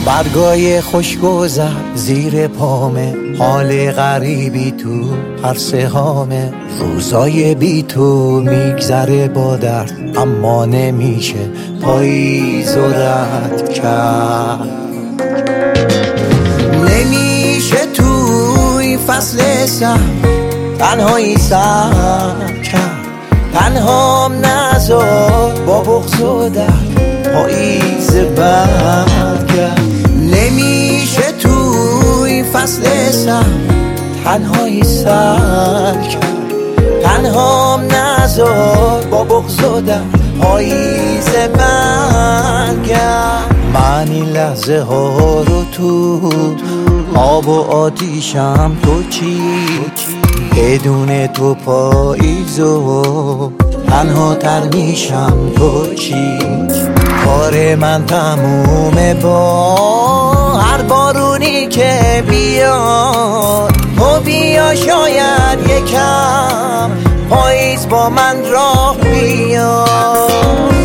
برگای خوشگذر زیر پامه، حال غریبی تو هر سهامه. روزای بی تو میگذره با درد، اما نمیشه پاییز و رد کرد. نمیشه توی فصل سرد تنهایی سر کرد. تنهام نذار با بغض و درد پاییز برگرد. نمیشه توی فصل سرد تنهایی سر کرد. تنهام نذار با بغض و درد پاییز برگرد. من این لحظه ها رو تو آب و آتیشم، تو چی؟ بدون تو پاییزو تنها تر میشم، تو چی؟ کار من تمومه با هر بارونی که بیاد. تو بیا شاید یکم پاییز با من راه بیاد.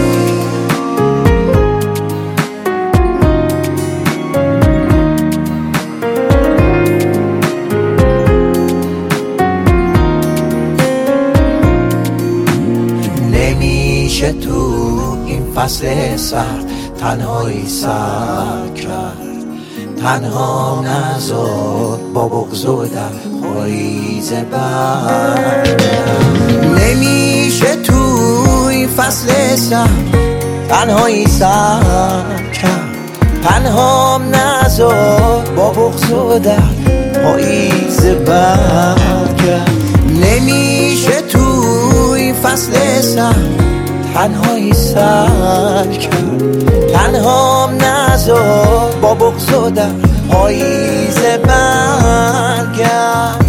نمیشه تو این فصل سرد تنهایی سر کرد. تنها نذار با بغض و در پاییز برگرد. نمیشه تو این فصل سرد تنهایی سر کرد. تنها نذار با بغض و در پاییز برگرد. نمیشه تو این فصل سرد تنهایی سر کرد. تنهام نذار با بغض و در پاییز برگرد.